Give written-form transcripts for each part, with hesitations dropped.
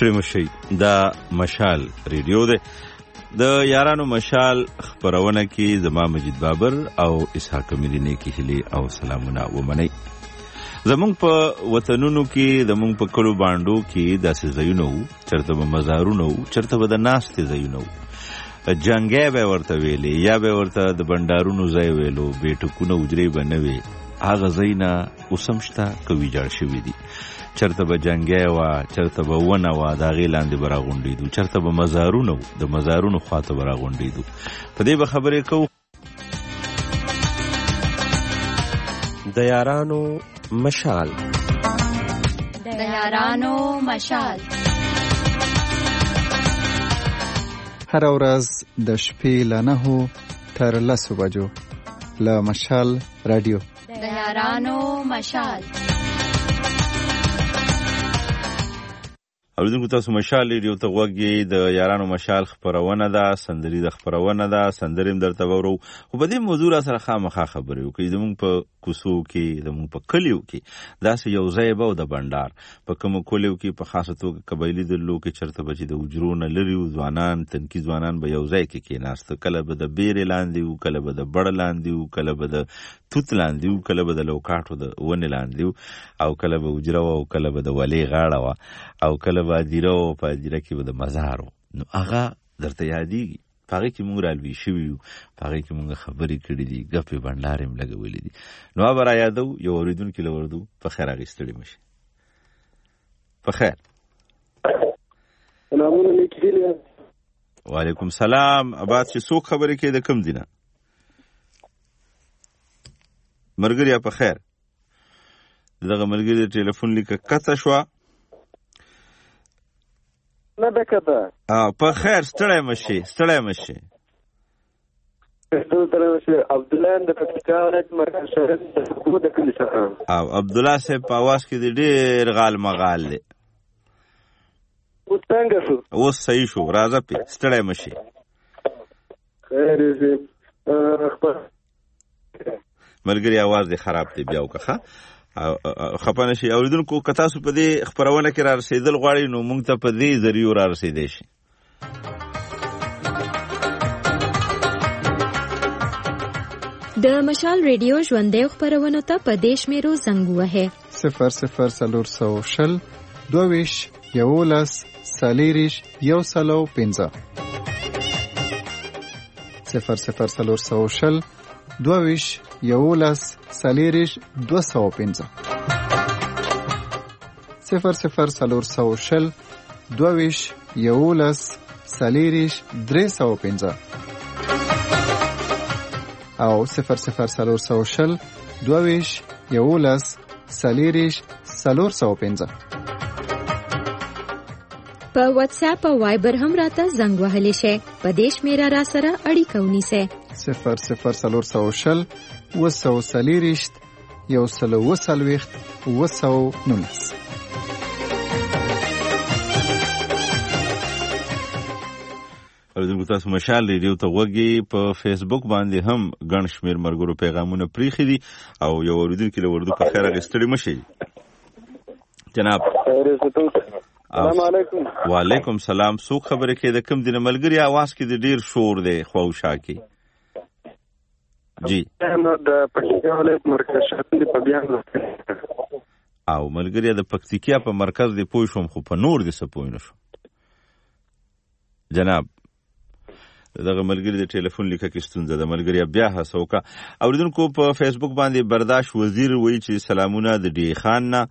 ستړي مشي دا مشال ریډیو ده د یارانو مشال خبرونه کې زما مجید بابر او اسحاق مدینه کې هلي او سلامونه ومني. زمونږ په وطنونو کې زمونږ په کلو باندو کې داسې ځایونه وو چرته به مزارونه وو چرته به د ناستې ځایونه وو جنګی به ورته ویلې یا به ورته د بنډارونو ځای ویلو بیټکونه حجرې به نه وي هغه ځایونه اوس هم شته که ویجاړ شوي دي. چرته به جنګی وه چرته به ونه وه د هغې لاندې به راغونډېدو چرته به مزارونه وو د مزارونو خواته به راغونډېدو. په دې به خبرې کوو. د یارانو مشال د یارانو مشال هر ورځ د شپې له 9 تر 10 بجو له مشال رادیو د یارانو مشال. اوریدونکو تاسو مشال ریډیو ته غوږ د یارانو مشال خبرونه ده سندري د خبرونه ده سندري هم درته وورو خو په دې موضوع سره خامخا خبرې وکړو. زموږ په کوڅو کې زموږ په کلیو کې داسې یو ځای به د بنډار په کومو کلیو کې په خاصه توګه قبایلي درلو کې چرته به چې د حجرونه لري ځوانان تنکي ځوانان به یو ځای کې کېناسته کله به د بیرې لاندې وو کله به د بړه لاندې وو کله به د توت لاندې وو کله به د لوکاټو د ونې لاندې وو او کله به حجره وه او کله به د ولې غاړه وه او کله به ادیره وه په ادیره کې به د مزار وو. نو هغه درته یادېږي په هغې کې مونږ رالوي شوي یو په هغې کې مونږ خبرې کړي دي ګپې بنډارې هم لګولې دي. نو به را یادو یو اورېدونکي له وردو په خیر هغې ستړي مشي په خیر. وعلیکم سلام اباد چې څوک خبرې کوي د کوم دي نه ملګریا په خیر. دغه ملګري د ټلیفون لیکه قطع شوه نه ده کده په خیر ستړی مشي ستړی مشي. عبدالله د پکتیکا ولایت مرکز شهر د کلي څخه او عبدالله صاحب په اواز کې د ډېر غال مغال دی. اوس څنګه شو؟ اوس صحیح شو راځه پې ستړی مشي. خیر دی ملګري اواز دی خراب دی بیا وکړه خپه نشي. اوریدونکو که تاسو په دې خپرونه کې را رسېدل غواړئ نو موږ ته په دې ذریعو را رسېدی شي. د مشال ریډیو ژوندۍ خپرونو ته په دې شمېرو زنګ ووهئ 0040 22 11 40 105 0040 22 11 40 205 0040 22 11 40 305 او 0040 22 11 40 405. په واتس اپ او وایبر هم راته زنګ وهلی شئ. په دې شمېره را سره اړیکه ونیسئ 0040 240 140 219. اوریدونکو تاسو مشال ریډیو ته غوږ په فیسبوک باندې هم ګڼ شمېر ملګرو پیغامونه پریښي دي او یو اوریدونکي له وردو په خیر هغې ستړي مشي جناب. السلام علیکم. وعلیکم سلام څوک خبرې کوي د کوم دي نه ملګري اواز کې د ډېر شور دی خواوشا کې جی د پکتیکا ولایت مرکز شهر په بیان او ملګري د پکتیکا په مرکز دی پوه شوم خو په نور دې څه پوه نه شو جناب. دغه ملګری د ټلیفون لیکه کې ستونزه ده ملګري بیا هڅه وکړه. اوریدونکو په فیسبوک باندې برداشت وزیر وایي چې سلامونه د ډی خان نه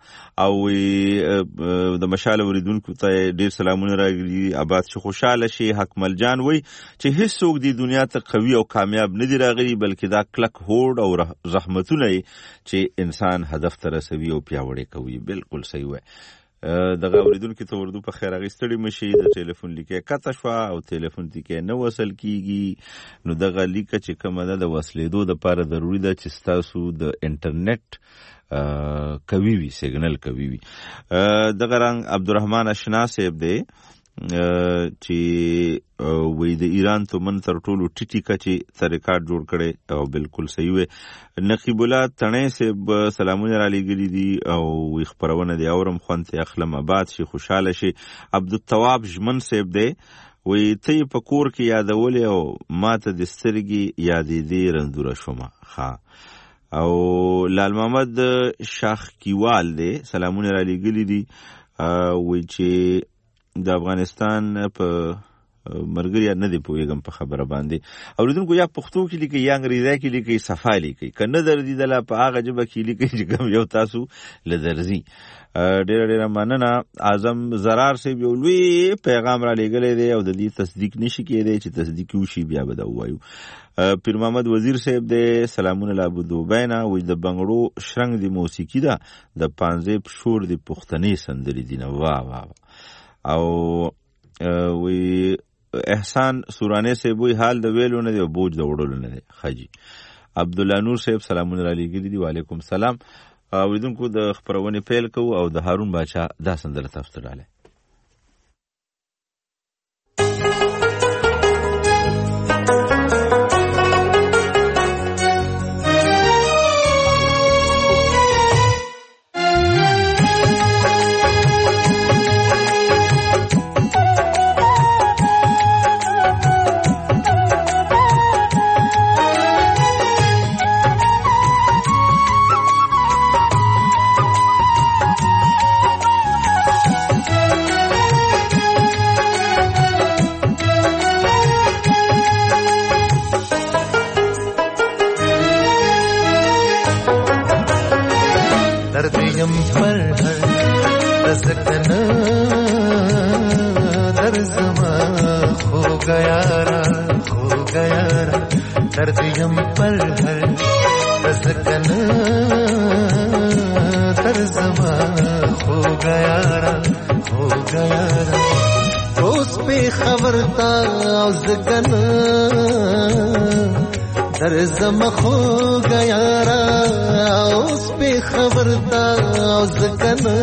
او د مشال اوریدونکو ته ډیر سلامونه راغلي آباد شي خوشاله شي. حکمل جان وایي چې هیڅوک د دنیا ته قوي او کامیاب نه دی راغلی بلکې دا کلک هوډ او زحمتونه چې انسان هدف ته رسوي او پیاوړی کوي. بالکل صحیح وایي. دغه اوریدونکو ته وردو په خیر هغې ستړي مشي. د ټلیفون لیکه قطع شوه او ټلیفون لیکه نه وصل کیږي نو دغه لیکه چې کومه ده د وصلېدو دپاره ضروري ده چې ستاسو د انټرنیټ قوي وي سیګنل قوي وي. دغه رنګ عبدالرحمن اشنا صاحب دی چې وې د ایران تومن تر ټولو ټیټی کچې ته ریکارډ جوړ کړي او بالکل صحیح وي. نقیب الله تڼۍ صاحب سلامونه را لېږلي دي او خپرونه دی اورم خوند ته اخلم آباد شي خوشحاله شي. عبدالتواب ژمن صاحب دی وی ته په کور کې یادولې او ما ته د سترګې یادېدې رندوره شومه. ښه او لال محمد شاخ کیوال دی سلامونه را لېږلي دي وی چې د افغانستان په مرګریا نه دی پوهېږم په خبره باندې اورېدونکو یا پښتو کې لیکي یا انګریزي کې لیکي صفا لیکي که نه درځېدله په هغه ژبه کې لیکي چې کوم یو تاسو له درځي. ډېره ډېره مننه. اعظم زرار صاحب یو لوی پیغام را لېږلی دی او د دې تصدیق نشي کېدی چې تصدیق وشي بیا به دا ووایو. پیر محمد وزیر صاحب دی سلامونه له ابودوبۍ نه وایي د بنګړو شرنګ د موسیقي ده د پانځې شور د پښتنې سندرې دي نه. واه واه. او وایي احسان سورانه صاحب وایي حال د ویلو نه دی او بوج د وړلو نه دی. خجي عبدالله نور صاحب سلامونه را لېږلي دي وعلیکم سلام. اوریدونکو د خپرونې پیل کوو او د هارون باچا دا سندره تاسو ته ډالۍ. زما خو گیارا اوس په خبرتا ځکنا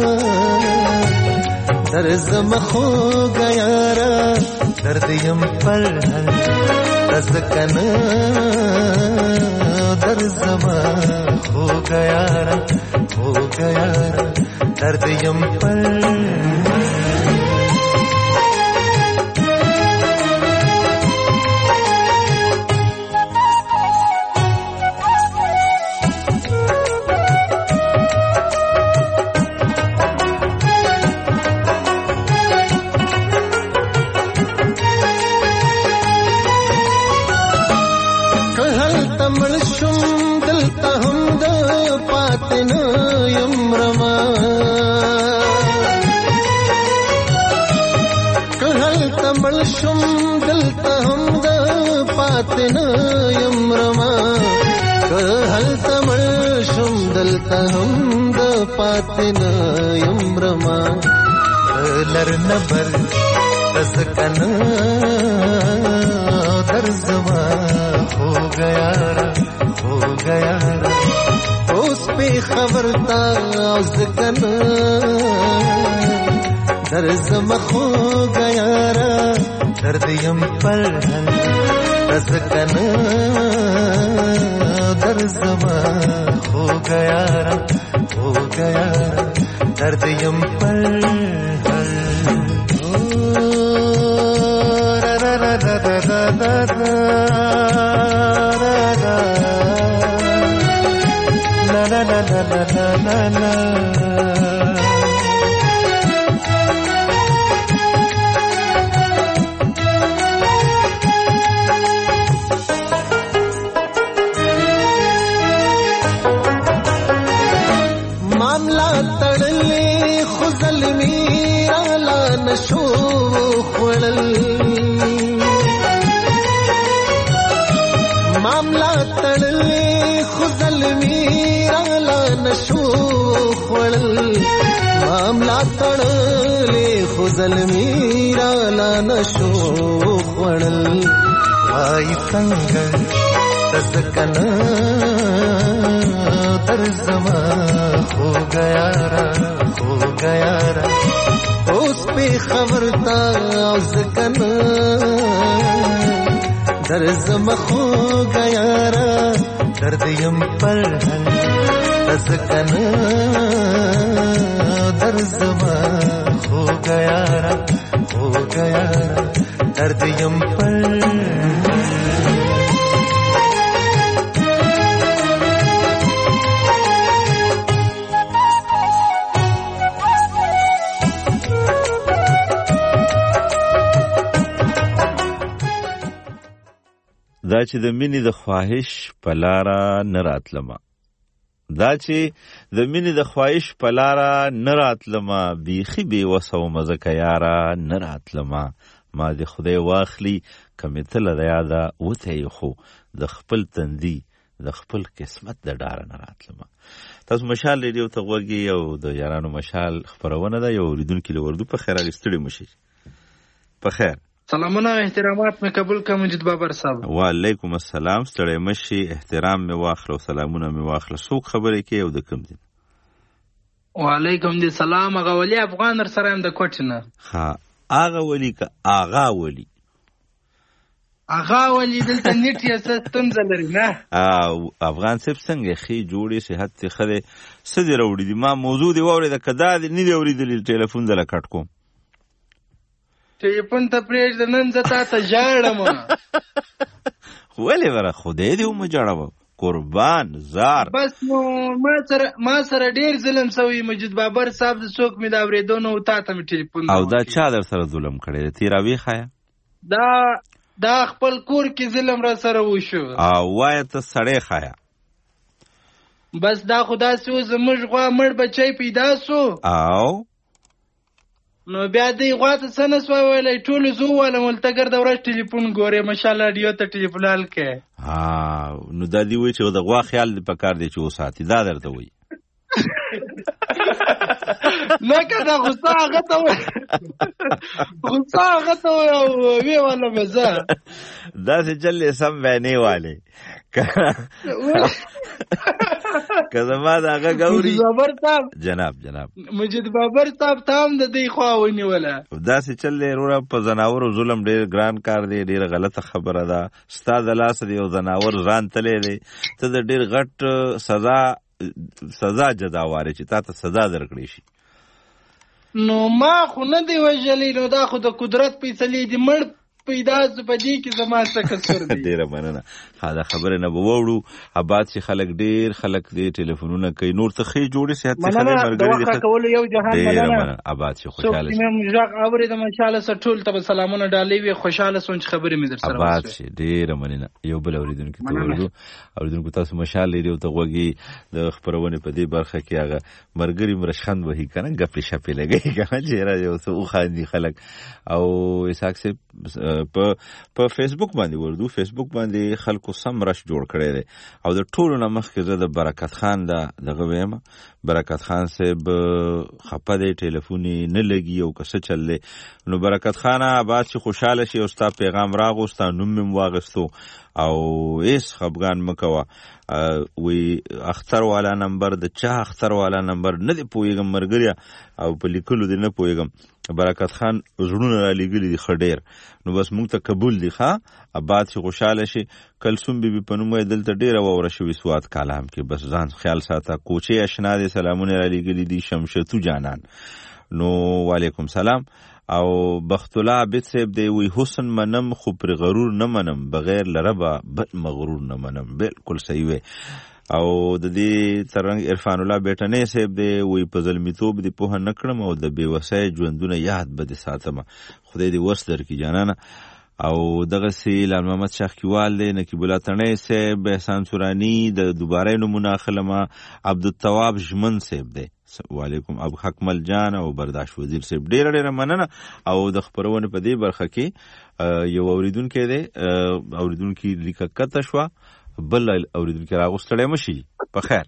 در زما خو گیارا درد یم پر ځکنا در زما خو گیارا درد یم پر لرنبر تسکنا در زما ہو گیا اس پہ خبرتا ذکنا در زما ہو گیا درد یم پر تسکنا در زما ہو گیا درد یم پر معاملہ تڑلے خزل میرا لان شو خړل معاملہ تڑلے خزل میرا لان شو خړل معاملہ تڑلے خزل میرا لان شو خړل آئی څنګه تسکنا در زما ہو گیا اس پہ خبرتا ذکنا درزم خو گیارا دردیم پر هن تزکنا درزم خو گیارا دردیم پر دا چې د مینې د خواهش په لاره نه راتلمه بیخي بې وسه ومه ځکه یاره نه راتلمه ما د خدای واخلي که مې تله د یاده وتی خو د خپل تندي د خپل قسمت د ډاره نه راتلمه. تاسو مشال ریډیو ته غوږی او د یارانو مشال خپرونه ده. یو اوریدونکي له وردو په خیر اغستړي مشي. په خیر سلامونه او احترامات مې قبول کړه مجید بابر صاحب. وعلیکم السلام. ستړی مشي، احترام مې واخله او سلامونه مې واخله. څوک خبرې کوي او د کوم دین؟ وعلیکم السلام. هغه ولی افغان در سره هم د کوټ نه. ها هغه ولی که آغا ولی دلته نیټ یې څه ستونزه لري نه؟ افغان صاحب څنګه ښې جوړې صحت دې ښه دی؟ څه دې راوړي دي؟ ما موضوع دې واورېده که دا دې نه دې اورېدلي ټلیفون دله کټ کوم. ټلیفون ته پرېږده نن زه تا ته ژاړم. ولې وره خدای دې ومه جاړوه قربان زار. بس نو ما سره ډېر ظلم سوی مجید بابر صاحب. د څوک مې د اورېدو نه و تا ته مې ټلیفون او دا چا در سره ظلم کړی دی؟ تېراوې ښایه دا خپل کور کې ظلم را سره وشو. او وایه ته سړی ښایه. بس دا خو داسې و زموږ غوا مړ بچی پیدا سو او نو بیا دی غوا ته څه نه سوی ویلی ټولو زه وویلم ولته ګرده ورځ ټلیفون ګورې ماشاءالله راډیو ته ټلیفون حل کوې. نو دا دی وایي چې د غوا خیال دې په کار دی چې وساتي. دا درته وایي نه که دا غصه هغه ته وایي او ویې والم زه داسې چلې سم بینې والې که زما د هغه ګوري جناب مجید بابر صاحب ته هم د دې خوا ونیوله. داسې چل دی وروره. په ځناورو ظلم ډېر ګران کار دی، ډېره غلطه خبره ده. ستا د لاسه د یو ځناور ځان تلی دی، ته د ډېر غټ سزا جداوارې چې تا ته سزا درکړی شي. نو ما خو نه دی وژلی، نو دا خو د قدرت فیصلې دي. مړ پیدا سو په دې کې زما څه قصور دی. ډېره مننه. دا خبره نه به واوړو. آباد چې خلک ډېر خلک دې ټلیفونونه کوي. نور ته ښې جوړې صحت ښه دی ملګري دې کولو یو جهان مننه. آباد چې خوشحاله شي. څوک غږ اورېدم ماشاءالله سره ټول ته سلامونه ډالۍ وي. خوشحاله سوم چې خبرې مې در سره وشوې. آباد شي. ډېره مننه. یو بل اورېدونکي ته ورځو. اورېدونکو تاسو مشال ریډیو ته غوږی د خپرونې په دې برخه کې هغه ملګري مرشخند وهي که نه ګپې شپې لګوي که نه چېرې یو څه وخاندي خلک. او اسحاق صاحب په فیسبوک باندې وردو فیسبوک باندې خلکو سم رش جوړ کړی دی. او د ټولو نه مخکې زه د برکت خان دغه ویم. برکت خان صاحب خپه دی، ټلیفون یې نه لګي او که څه چل دی. نو برکت خانه آباد چې خوشحاله شي او ستا پیغام راغو، ستا نوم مې واغستو او هېڅ خفګان مه کوه. وی اختر والا نمبر د چا اختر والا نمبر نه دی پوهېږم ملګريه، او په لیکلو دی نه پوهېږم. برکت خان زړونه را لیږلي دي ښه ډېر. نو بس موږ ته قبول دي. ښه آباد چې خوشحاله شي. کلسوم بیبي په نوم یې دلته ډېره واوره شوي سوات کالام کې. بس ځان خیال ساته. کوچې اشنا دی سلامونه را لیږلي دي. شمشتو جانان نو وعلیکم سلام. او بخت الله عابد صاحب دی وی حسن منم خو پر غرور نه منم، بغیر لربا بل مغرور نه منم. بالکل صحیح وی. او د دې ترنګ عرفان الله بیٹنې صاحب دی وی په ظلمیتوب دی په نه کړم او د بیوسای ژوندونه یاد بد ساتم. خدای دې وس درکې جانانه. او دغه سی لال محمد شاخکیوال دی، نقیب الله تڼۍ صاحب، احسان سورانی د دوباره نمونه خلمه، عبدالتواب ژمن صاحب دی. وعلیکم ابو حکمل جان او برداشت وزیر صاحب ډېره مننه. او د خپرونې په دې برخه کې یو اوریدونکی دی، اوریدونکي لیکه کته شوه، بل اوریدونکي راغوستړی مشي. په خیر.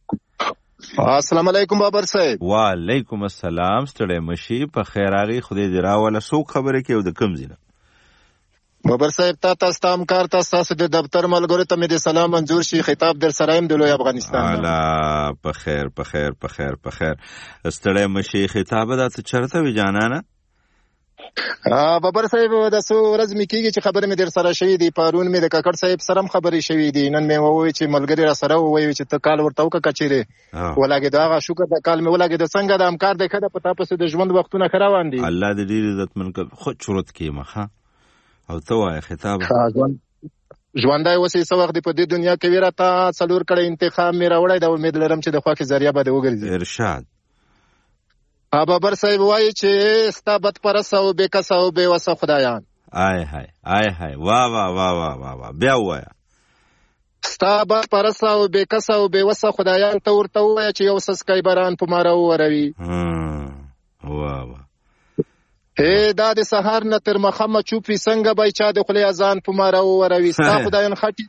السلام علیکم بابر صاحب. وعلیکم السلام. ستړی مشي. په خیر راغی. خدای دې راوله. څوک خبرې کوي او د کوم ځای نه؟ بابر صاحب تاسو ته همکار تاسو د دفتر ملګرو ته مې د سلام منظور شي. خطاب در سره يم د لوی افغانستان. الا په خیر ستړی مشي. خطاب دا څه چرته وی جانانه؟ بابر صاحب د څو ورځې مې کېږي چې خبرې مې در سره شوي دي. پرون مې د کاکړ صاحب سره هم خبرې شوي دي. نن مې وویل چې ملګري را سره وویل چې ته کال ورته وکړه که چېرې ولګېد. هغه شکر د کال مې ولګېد. څنګه د همکار دی ښه ده؟ په تا پسې د ژوند وختونه ښه روان دي؟ الله دې ډېر عزتمن کړ. خود چورت کېږمه ښه او ته وایه خطاب ژوندی اوسې څه وخت دې په دې دنیا کې وي راته څلور کړی انتخاب مې راوړی د امید لرم چې د خوښې ذریعه به دې وګرځي. ارشاد بابر صاحب وایي چې ستا بدپرسته او بې کسه او بې وسه خدایان. آی های آی های واه واه واه واه واه واه بیا ووایه. ستا بدپرسته او بې کسه او بې وسه خدایان ته ورته ووایه چې یو څاڅکی باران په ماره ووروي. واه واه دا د سهار نه تر مخمه چوپ وي څنګه به چا د خولې اذان په ماره ووروي. ستا خدایان خټې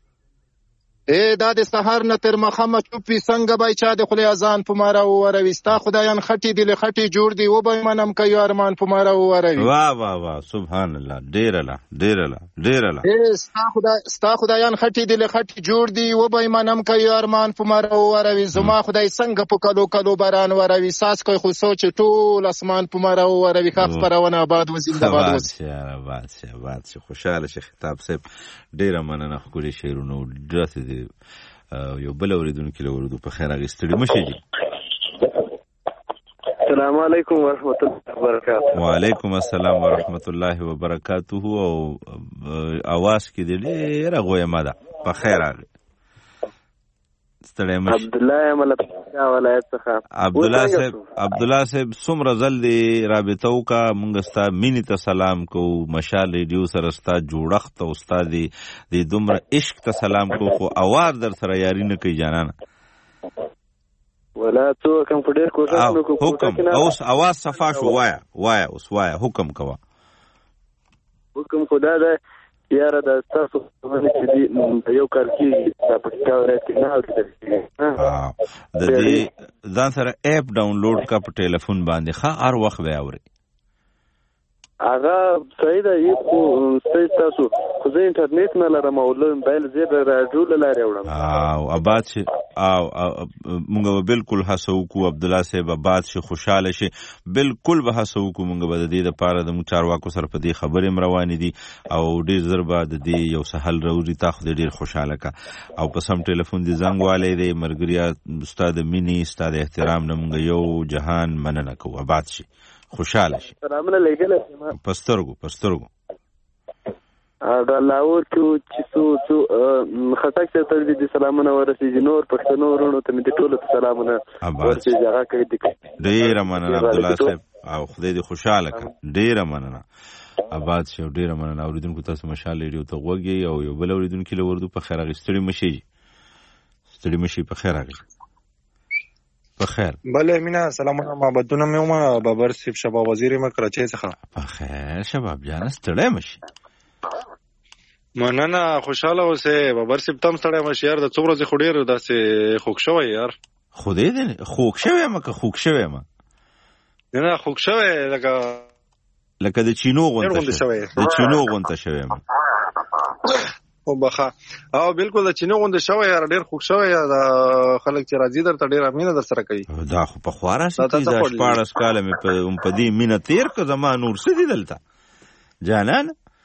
دا د سهار نه تر مخمه چوپ وي څنګه به چا د خولې اذان په ماره ووروي. ستا خدایان خټې دي له خټې جوړ دي و به منم که یو ارمان په ماره ووروي. واه واه واه سبحان الله ډېره له ډېره له ډېره له. ستا خدایان خټې دي له خټې جوړ دي و به منم که یو ارمان په ماره ووروي. زما خدای څنګه په کلو کلو باران وروي. ساس کوي خو سوچ ټول اسمان په ماره ووروي. ښه خپرونه آباد و زنده‌باد اوسي. آباد شي خوشحاله شي. خطاب صاحب ډېره مننه. ښکلي شعرونه داسې دي. یو بل اورېدونکي له اورېدو په خیر اخیستلي مشي دي. السلام علیکم ورحمت الله وبرکاته. وعلیکم السلام ورحمت الله وبرکاته. او اواز کې دې ډېره غویمه ده. په خیر راغلی. ستړی مشي. عبدالله یم له پکتیا ولایت څخه. عبدالله صاحب څومره ځل دې رابطه وکړه موږ ستا مینې ته سلام کوو. مشال ریډیو سره ستا جوړښت او ستا د دومره عشق ته سلام کوو خو اواز در سره یاري نه کوي جانانه. ولا څه وکړم خو ډېر کوښښ مې وکړو. حکم اوس اواز صفا شو. وایه اوس وایه حکم کوه. حکم خو دا ده یاره دا ستاسو خبرې چې دي یو کار کېږي دا پکتیا ولایت کې نه اورېدل کېږي. د دې ځان سره اپ ډاونلوډ کا په ټلیفون باندې ښه هر وخت به اورې. هغه صحیح ده خو صحیح تاسو خو زه انټرنیټ نه لرم او له موبایل زه د راډیو له لارې اورم. او آباد شي مونږ به بالکل هڅه وکړو عبدالله صاحب آباد شي خوشحاله شي. بالکل به هڅه وکړو مونږ به د دې دپاره د مونږ چارواکو سره په دې خبرې هم روانې دي او ډېر ژر به د دې یو څه حل راوړي. تا خو دې ډېر خوشحاله کا او په سم ټلیفون دې زنګ والی دی. ملګریا ستا د مینې ستا د احترام نه مونږ یو جهان مننه کوو. آباد شي خوشحاله شي. سلامونه لېږلی پسترګو الله ورکړو چې څو خټک صاحب ته دې سلامونه ورسېږي. نور پښتنو وروڼو ته مې د ټولو ته سلامونه ورسېږي. هغه کوي ډېره مننه عبدالله صاحب او خدای دې خوشحاله کړه. ډېره مننه آباد شي او ډېره مننه. اورېدونکو تاسو مشال ریډیو ته غوږ یې او یو بل اورېدونکي له اردو په خیر راغلی. ستړي مشي په خیر راغلی. په خیر بله مینا سلامونه محبتونه مې ومه. بابر صاحب شباب وزیر یم کراچۍ څخه. په خیر شباب جانه ستړی مشي. مننه خوشحاله اوسې. بابر صاحب تم ستړی مشي یار. د څو ورځې خو ډېر داسې خوږ شوی یار. خدای دې خوږ شوی یم که خوږ شوی یم؟ نه خوږ شوی لکه د چینو غونته شوی. د چینو غونته شوی یم او بخا او بالکل د چینو غونډه شوی یار. ډېر خوږ شوی یار. خلک چې راځي درته ډېره مینه در سره کوي. دا خو په خوا راشي چې دا 14 کاله مې په دې مینه تېر که زما نور څه دي دلته جانان.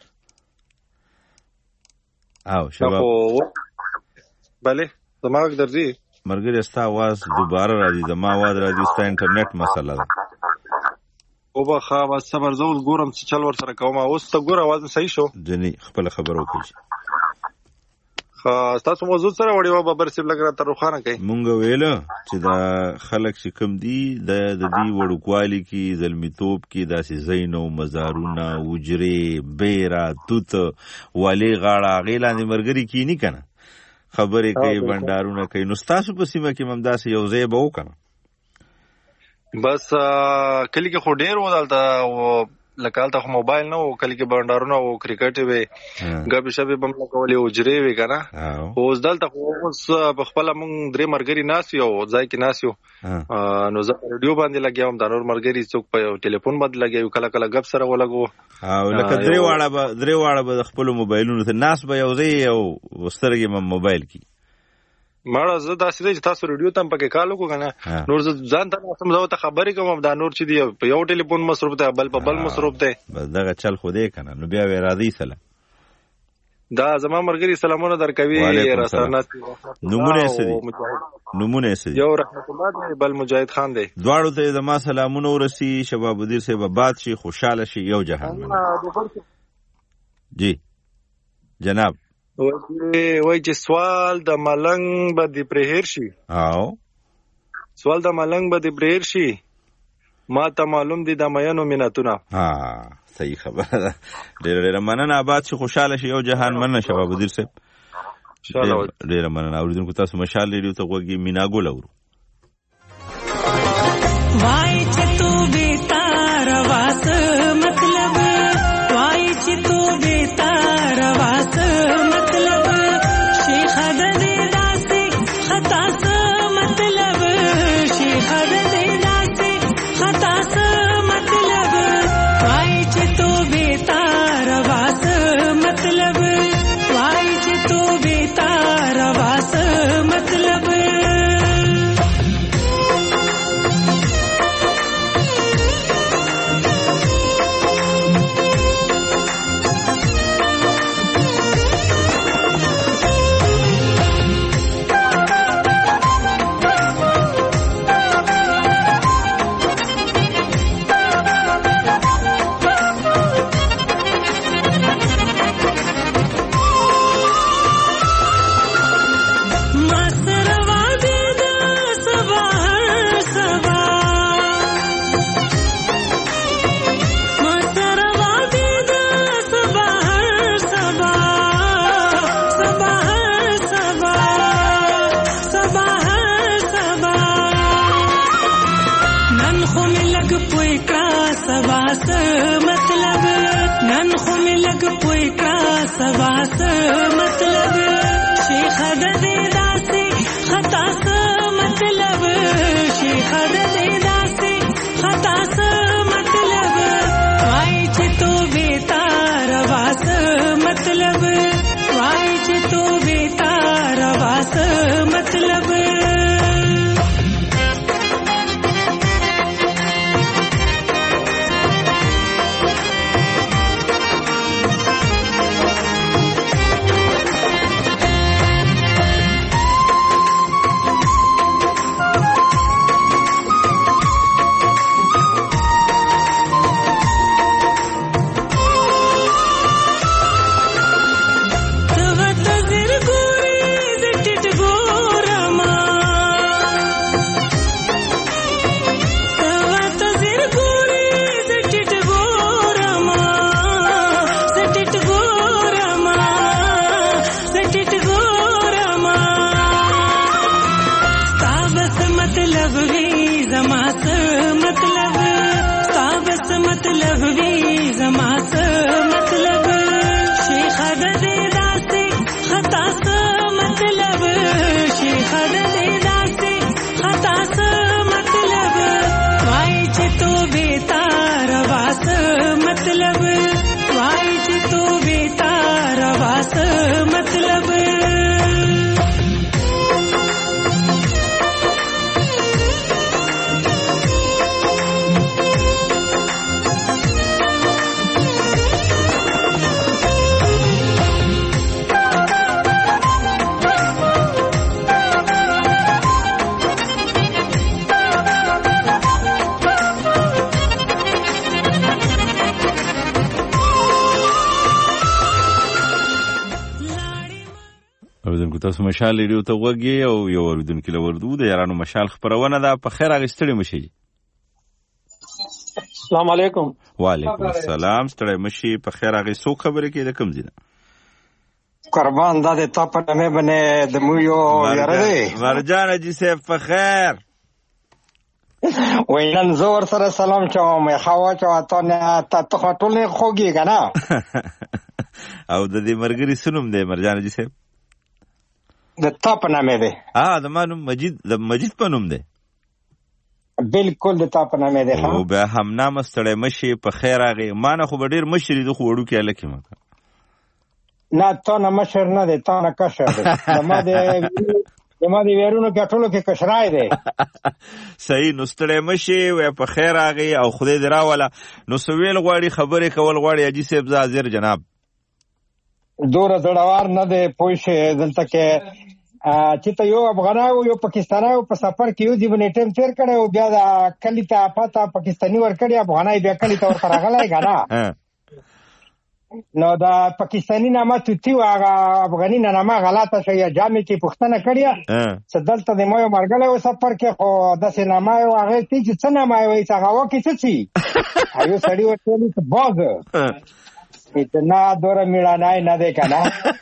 او شباب بله زما غږ درځي ملګری ستا اواز دوباره راځي. زما اواز راځي. ستا انټرنیټ مسله ده. او بخا بس صبر زه اوس ګورم چې چل ور سره کوم. اوس ته ګوره اواز صحیح شو. جنې خپله خبره وکړي. ستاسو موضوع سره وړي و بابر صاحب لږ راته روښانه کوي. مونږ ویله چې دا خلک چې کوم دي د دې وړوکوالي کې زلمیتوب کې داسې ځایونه او مزارونه وجرې بیره توت والې غاړه هغې لاندې ملګري کیني که نه خبرې کوي بنډارونه کوي. نو ستاسو په سیمه کې هم داسې یو ځای به وکړه. بس کلي کې خو ډېر و دلته لکه هلته خو موبایل نه و. کلي کې بنډارونه و کرکټ وې ګپې شپې به م لګولې حجرې وې که نه. خو اوس دلته خو اوس په خپله مونږ 3 ملګري ناست یو ځای کې ناست یو. نو زه په ریډیو باندې لګیا وم. دا نور ملګري څوک په ټلیفون باندې لګیا یو. کله کله ګپ سره ولګو. او لکه درې واړه به د خپلو موبایلونو ته ناست به یو ځای او سترګې به موبایل کې ماړه زه داسې دی چې تاسو ریډیو ته هم پکې کال وکړو که نه نور زه ځان ته ناستم زه ورته خبرې کوم دا نور چې دی په یو ټلیفون مصروف دی بل په بل مصروف دی بس دغه چل خو دی که نه نو بیا وې راځئ سله دا زما ملګري سلامونه درکوي رسانه نومونه یې څه دي یو رحمت الله دی بل مجاهد خان دی دواړو ته زما سلامونه ورسي شباب الدین صاحب آباد شي خوشحاله شي یو جهان جی جناب وای چې سوال د ملنګ به دې پرې هېر شي سوال د ملنګ به دې پرې هېر شي ما ته معلوم دي د مینو منتونه صحیح خبره ده ډېره ډېره مننه آباد شي خوشحاله شي یو جهان مننه شباب الدین صاحب ډېره مننه اورېدونکو تاسو مشال ریډیو ته غوږ یې مینا ګل اورو وای چې تو بیتار واس مطلب وای چې تو بیتار واس مطلب شیخ د دې داسې خطا څه مطلب شیخ د دې داسې خطا څه مطلب وای چې تو بیتار واس مطلب وای چې تو بیتار واس مطلب سواس مطلب شیخ د دې داسې خطا څه مطلب شیخ د دې داسې خطا څه مطلب وای چې تو بیتار واس مطلب وای چې تو بیتار واس مطلب تاسو مشال ریډیو ته وګورئ او یو اوریدونکو لوردو د یارانو مشال خبرونه ده په خیر اغستړی مشي. السلام علیکم. وعلیکم السلام. ستړی مشي په خیر اغستو خبره کې د کوم ځای قربان دا د تا په نامه باندې د مو یو یاره دی مرجان جی صاحب په خیر وینن زور سره سلام چوم خوا چوا ته نه ته ټول نه خوږی کنه او د دې مرګري سنوم دی مرجان جی صاحب د تا په نامه دی د مانو مجید په نوم دی بالکل د تا په نامه دی او بیا هم نام ستړی مشي په خیر راغی ما نه خو ډیر مشری د خو وړو کې الکه ما نه تا نه مشر نه دی تا نه کشر دی ما د زما د ویرونو کې ټولو کې کشرای دی. صحیح. نو ستړی مشي وای په خیر راغی او خدای دې راوله. نو سویل غواړي خبرې کول غواړي حاجي صاحب حاضر جناب. دوره زړوار نه دی پوه شې دلته کې چې ته یو افغاني او یو پاکستاني په سفر کې یو ځینې ټیم تیر کړی او بیا د کلی ته پاته پاکستاني ورکړی افغاني بیا کلی ته ورته راغلی که نه. نو د پاکستاني نامه توتي و هغه افغاني نامه غلطه شوه یا جامې کې پوښتنه کړې چې دلته د ما یو ملګری و سفر کې خو داسې نامه یې و هغې ته چې څه نامه یې وایي چې هغه وکړي څه شي یو سړي ورته ویلي چې باز اتنا دوره میړانی نه دی که نه.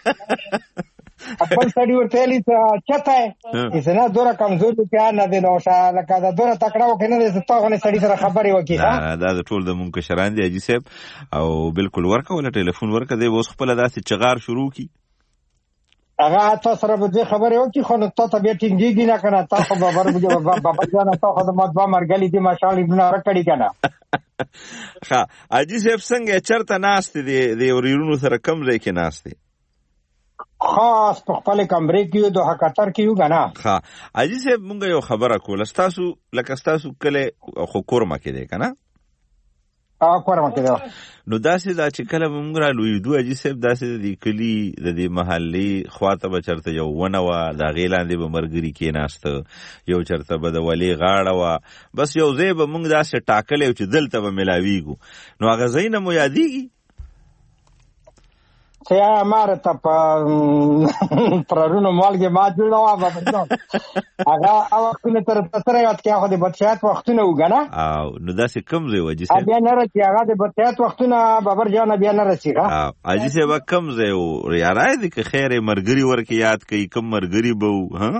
خپل سړي ورته ویلي چې چته یې اتنا دوره کمزوري کې نه دی نو لکه د دوره تکړه وکړې نه دی چې تا غوندې سړي سره خبرې وکړي. دا د ټول د مونږ کشران دي حاجي صاحب او بالکل ورکه ولا ټلیفون ورکه دی اوس خپله داسې چغار شروع کړي هغه تا سره به دې خبرې وکړي خو نو تا ته بیا ټینګېږي نه که نه تا خو بابا جانه تا خو زما دوه مرګلي دي ماشاءالله دونه ورکړي که نه. ښه حاجي صاحب څنګه چېرته ناست دی د ورېرونو سره کوم ځای کې ناست دی؟ خاص په خپلې کمرې کې یو دوحه قطر کې یو که نه. ښه حاجي صاحب مونږ یو خبره کوله ستاسو لکه ستاسو کلی خو کورمه کې دی که نه؟ کورمه کې دی. نو داسې دا چې کله به مونږ رالویېدو حاجي صاحب داسې د دې کلي د دې محلې خواته به چېرته یو ونه وه د هغې لاندې به ملګري کېناسته یو چېرته به د ولې غاړه وه بس یو ځای به مونږ داسې ټاکلی و چې دلته به میلاویږو نو هغه ځایونه مو یادېږي؟ چې ماره ته په پرارونو مالګې ما جوړه وه هغه وختونه تر سره یاد کې خو د بدشایت وختونه و که نه. نو داسې کوم ځای و حاجي صاحب؟ بیا نه رسي هغه د بدشایت وختونه بابر جانه بیا نه رسي. حاجي صاحب کوم ځای و یارای دی که خیر ملګري ورکې یاد کوي کوم ملګري به و؟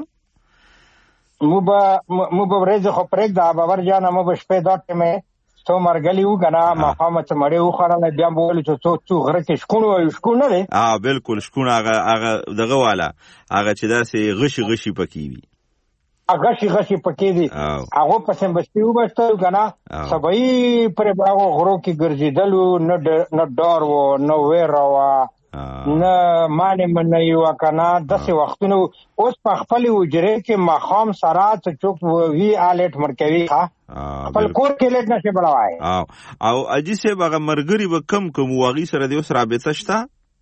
مو به ورځې خو پرېږده بابر جانه مو به شپې دا ټیمې څو مرګلي و که نه ماښامه څه مړې وخوړلی بیا به ویلو چې څو غره کې شکون وایو شکون نه دی بالکل شکون هغه دغه والا هغه چې داسې غشي غشي پکې وي غشي غشي پکې دي هغو پسې بستي وبستلو که نه سبایي پرې به هغو غرو کې ګرځېدلو نه ډار و نه ویره وه نه مانې منۍ وه که نه داسې وختونه اوس په خپلې حجرې کې ماښام سره څه څوک وي لیټ مړ کوي خپل کور کې لیټ نشي بړوای. او حاجي صاحب هغه ملګري به کم کم و هغې سره دې اوس رابطه شته؟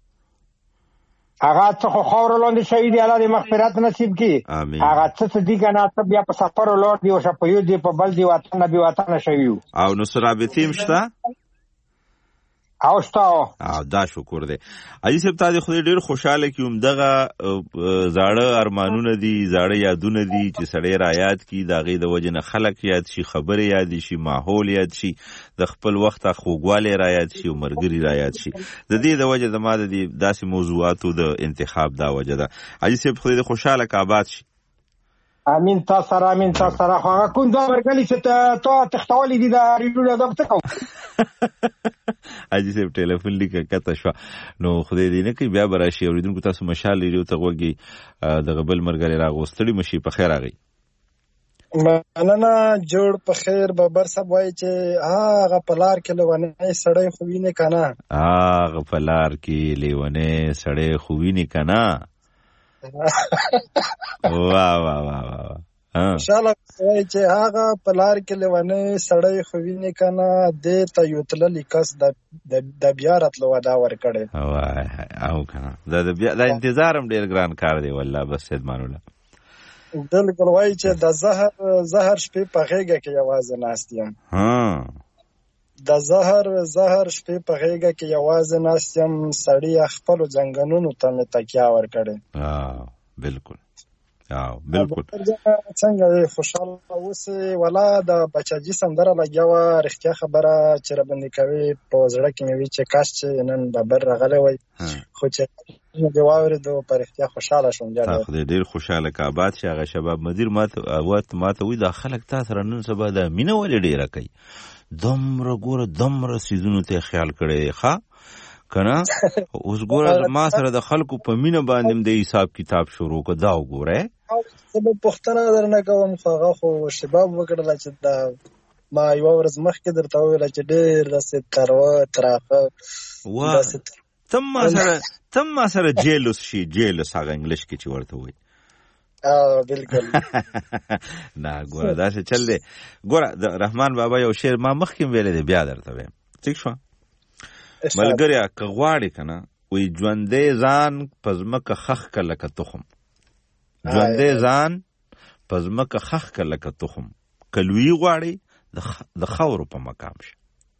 هغه څه خو خاورو لاندې شوي دي الله دې مغفرت نصیب کړي هغه څه دي که نه څه بیا په سفرو لاړ دي او شپیو دي په بل دي وطن نه بې وطنه شوي وو او نو څه رابطې هم شته؟ او شته دا شکر دی. حاجي صاحب تا دې خدای ډېر خوشحاله کړي همدغه زاړه ارمانونه دي زاړه یادونه دي چې سړی را یاد کړي د هغې د وجې نه خلک یاد شي خبرې یادې شي ماحول یاد شي د خپل وخت خوږوالی را یاد شي او ملګري را یاد شي د دې د وجې زما د دې داسې موضوعاتو د انتخاب دا وجه ده. حاجي صاحب خدای دې خوشحاله که آباد شي. امین تا سره خو هغه کوم دا ورګلي چې تا تختولی دي د ریډیو دا څه کوم حاجي صاحب ټلیفون لیکه کته شوه نو خدای دې نه کوي بیا به راشي اورېدونکو تاسو مشال ریډیو ته غوږی دغه بل ملګری راغوستړي مشي په خیر راغی. مننه جوړ په خیر بابر صاحب وایي چې هغه په لار کې لیونی سړی خو وینې که نه هغه په لار کې لیونی سړی خو وینې که نه واه واه واه انشاءالله وایي چې هغه په لار کې لیونی سړی خو وینې که نه دې ته یو تللی کس د بیا راتلو وعده ورکړې وای او که نه دا انتظار هم ډېر ګران کار دی والله بس سیدمان الله بالکل وایي چې د زهر شپې په غېږه کې یوازې ناست یم د زهر شپې په غېږه کې یوازې ناست یم سړي خپلو ځنګنونو ته مې تکیه ورکړې. بالکل بالکل څنګه خوشحاله اوسې ولا د بچاجي سندره لګیا وه رښتیا خبره چې راباندې کوي په زړه کې مې وي چې کاش چې نن ببر راغلی وای خو چې دې واورېدو په رښتیا خوشحاله شوم. خدای ډېر خوشحاله که آباد شي. هغه شباب مدیر ماته وایي دا خلک تا سره نن سبا دا مینه ولې ډېره کوي دومره ګوره دومره څیزونو ته خیال کړی ښه که نه اوس ګوره ما سره د خلکو په مینه باندې د حساب کتاب شروع که دا وګوره زه به پوښتنه درنه کوم خو هغه خو شباب وکړله چې دا ما یوه ورځ مخکې درته وویله چې ډېر داسې تراخه تم ما سره جیلوس شي جیلوس هغه انګلیش کې چې ورته وایي بالکل. نه ګوره داسې چل دی. ګوره د رحمان بابا یو شعر ما مخکې ویلی دی، بیا درته وایم. ٹھیک شو ملګریا؟ که غواړې که نه وی ژوندی ځان په ځمکه خښ که لکه تخم، ژوندی ځان په ځمکه خښ که لکه تخم، که لویي غواړې د خاورو په مقام شه.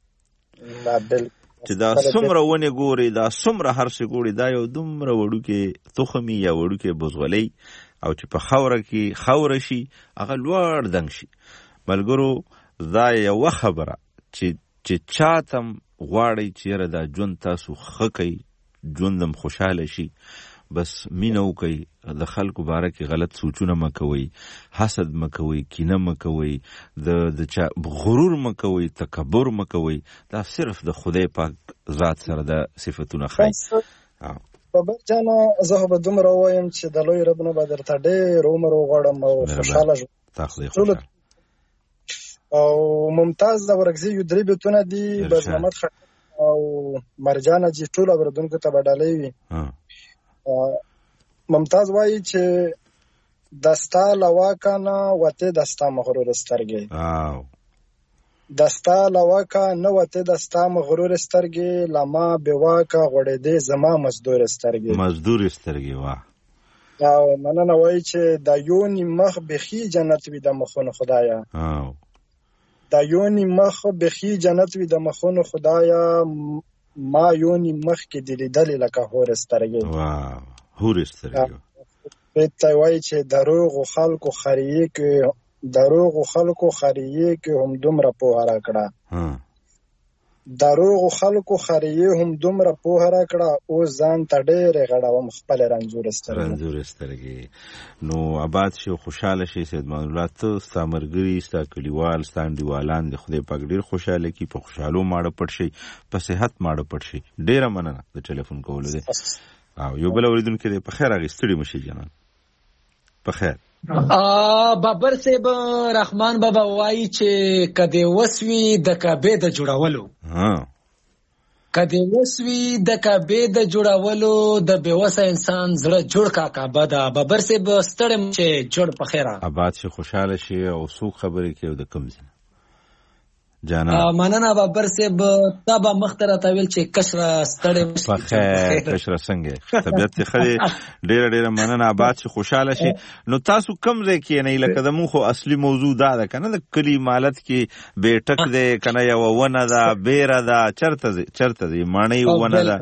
چې دا څومره ونې ګورې، دا څومره هر څه ګورې، دا یو دومره وړوکې تخمي یا وړوکې بزغلۍ، او چې په خاوره کې خاوره شي هغه لوړ دنګ شي. ملګرو دا یوه خبره چې چاته غواړئ چې یاره دا ژوند تاسو ښه کوئ، ژوندم خوشحاله شي، بس مینه وکئ، د خلکو باره کې غلط سوچونه مه کوئ، حسد مه کوئ، کینه مه کوئ، د چا غرور مه کوئ، تکبر مه کوئ. دا صرف د خدای پاک ذات سره د صفتونه ښایي. بابا جانه زه به دومره ووایم چې د لوی رب نه به درته ډېر عمر وغواړم او خوشحاله ژوند. او ممتاز د ورکزي یو درې بیتونه دي، بس محمد خټک او مرجانه جي ټول اوریدونکو ته به ډالۍ وي. ممتاز وایي چې دستا لواکا نه وته دستا مغرور سترګې، دستا لواکا نه وته دستا مغرور سترګې، لما بواکا غړېدې زما مزدور سترګې، مزدور سترګې. واه. او مننه وایي چې د یونی مخ بخي جنت وي د مخونو خدایا، د یونی مخ بخي جنت وي د مخونو خدایا، ما یونی مخ کې د لیدلې لکه هور سترګې. واه هور سترګې. ته وایي چې دروغو خلکو خریه کې، دروغو خلکو خریه کې هم دومره پوهه راکړه، دروغو خلکو خریه هم دومره پوهه راکړه، او ځان ته ډېرې غړوم خپل رنځور سترګې. نو آباد شي، خوشحاله شي. سید مان الله ته ستا ملګري، ستا کلیوال، ستا انډیوالان د خدای پاک ډېر خوشحاله کي، په خوشحالو ماړه پټ شي، په صحت ماړه پټ شي. ډېره مننه د ټلیفون کولو دی. او یو بل اوریدونکو دی. په خیر هغې ستړي مشي جانان. په خیر. بابر صاحب رحمان بابا وایي چې کدی وسوي د کعبې د جوړولو، کدی وسوي د کعبې د جوړولو، د بېوسه انسان زړه جوړ کا کعبه ده. بابر صاحب ستړی چې جوړ په خیره آباد شي، خوشحاله شي. او څوک خبرې کوي د کوم ځای جانا؟ مننه بابر صاحب. تا به مخته راته ویل چې کشره ستړی په خیر. کشره څنګه طبیعت یې ښه دی؟ ډېره ډېره مننه. آباد شي، خوشحاله شي. نو تاسو کوم ځای کې نه لکه زموږ خو اصلي موضوع دا ده که نه، د کلي مالت کې بیټک دی که نه، یوه ونه ده، بیره ده، چرته دی ماڼۍ ونه ده.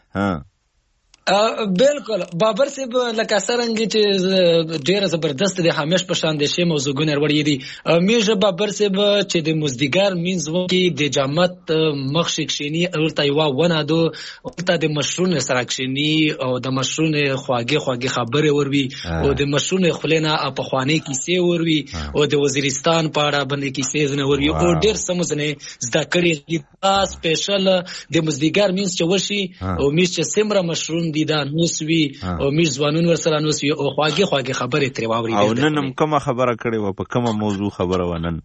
بالکل بابر صاحب لکه څرنګه چې ډیره زبردست دي همیش په شان دي شی موضوعونه وړي دي. میژه بابر صاحب چې د مزدګار مینځ وکي د جامت مخ شکشینی اورته یو ونه دو اورته د مشرون سره کشینی او د مشرون خواږه خبره وروي او د مشرون خلینا په خوانې کیسې وروي او د وزیرستان په اړه باندې کیسې زنه وروي او ډیر سمزنه زده کړی دي. سپیشل د مزدګار مینځ چې وشي او میژ چې سمره مشرون دا نوسوي او میز ځوانون ورسره نوسوي او خواږه خبرې ترې واوري. او نن هم کومه خبره کړې و؟ په کومه موضوع خبره و نن؟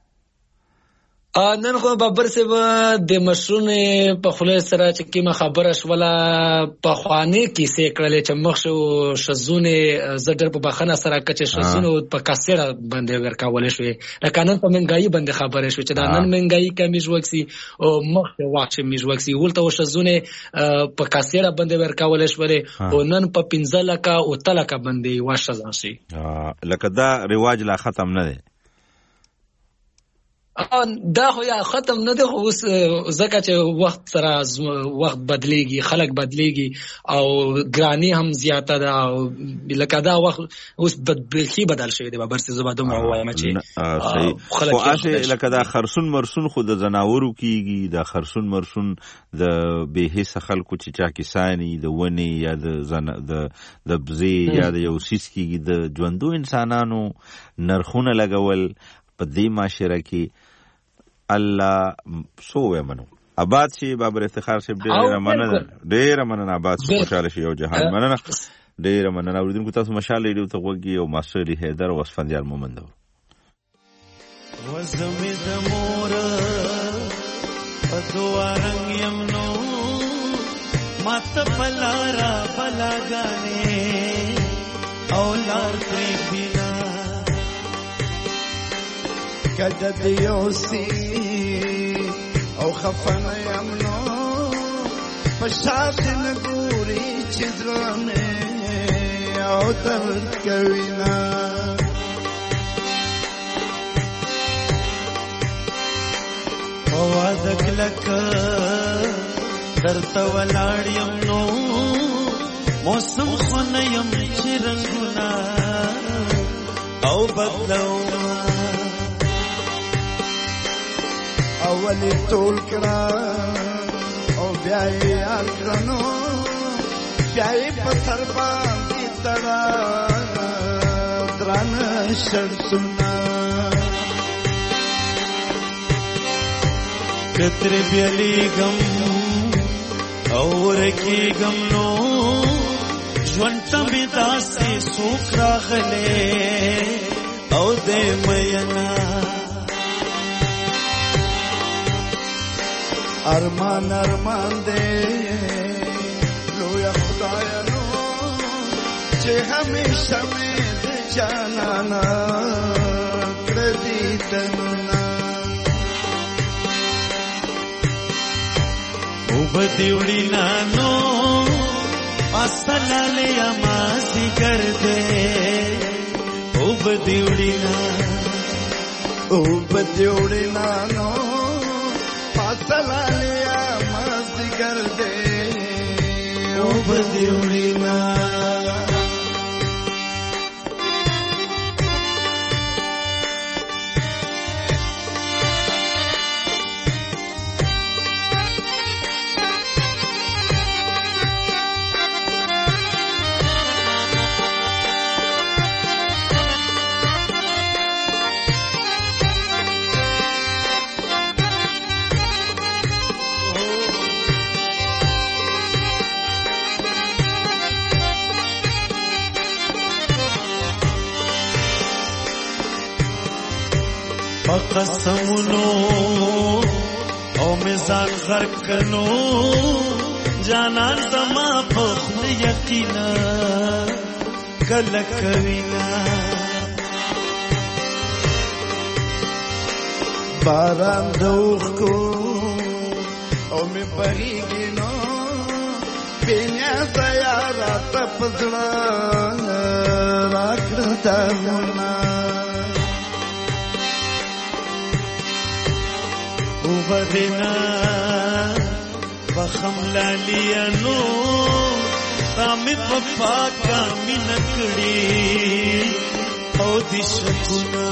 نن خو بابر صاحب د مشرون په خله سره چې کومه خبره شوله په خوانې کې سې کړلې چې مخ شو شزونه زړه په بخنه سره کچې شزونه په کاسره باندې ورکول شوې. لکه نن په منګایي باندې خبره شوې چې دا نن منګایي کمیږي وکسي او مخ واښه میږي وکسي ولته شزونه په کاسره باندې ورکول شوې او نن په 15 لک او تلک باندې واښه ځي. لکه دا رواج لا ختم نه دی. دا خو یا ختم نه دی، خو اوس ځکه چې وخت سره وخت بدلیږي، خلک بدلیږي او ګرانی هم زیاته ده او لکه دا وخت اوس بدلی بدل شوی دی. بابر صاحب دومره وایم چې خو اشه لکه دا خرسون مرسون خو د زناورو کیږي، دا خرسون مرسون د به حس خلکو چې چا کسانی د ونی یا د بزی یا د یو سیس کیږي د ژوندو انسانانو نرخونه لګول په دې معاشره کې. الله سو ومنو. آباد شي بابر افتخار صاحب ډېره مننه. آباد شي، خوشاله شي. یو جهان مننه، ډېره مننه. اوریدونکو تاسو مشال ریډیو ته غوږی او ماسټر حیدر او اسفندیار مومند وزمه د مور په دوه رنگ یمنو مات پلارا بلاګانې او لار پرې کده دیوسی او خفن یمنو پشاد نګوري چې درنه او درد کوینا واده کلک درته ولاړ یم نو موسم خنیم چې رنگونه او بدلو اولی ټول کړه او بیا یې یاد کړنو بیا یې په سر باندې تړه درانه شرطونه کتر بیلیګم او ورکیګم نو ژوند ته مې داسې څوک راغلی او دې مینا ارمان ارمان دې لویا خدایا نو چې همیشه مې د جانانا کړې تنونه او بدیوړي نانو اسلاله یمازي ګرځې او بدیوړي نانو اسلاله یمازي ګرځې او بدیوړي قسمونو او میزان غرق کنو جانان زما په خپل یقینا کله کوینا باران دوخ کو او می پریږي نو بینیا سیارا تپزړه راکړه تمنا وبدنا بخم لاليانو رامي پپا کا مینکڑی او دي شکونا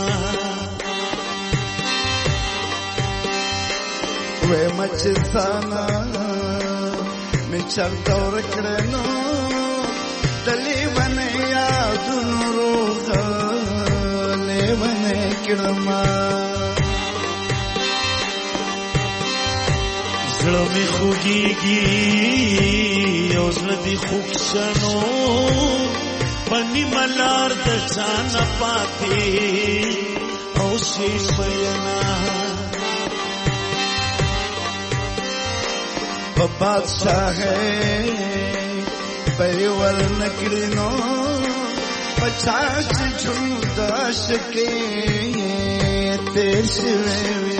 وې مچسانا می چرتا ورکړنو دلی باندې یادونو روغ له باندې کړما زړه می خوږیږي او زړه دی خوښنو پنی ملار د ځان پاتې او شیش بینا په بادشاہ پریور نکړینو پچاس ژوند عاشقې تیر شوی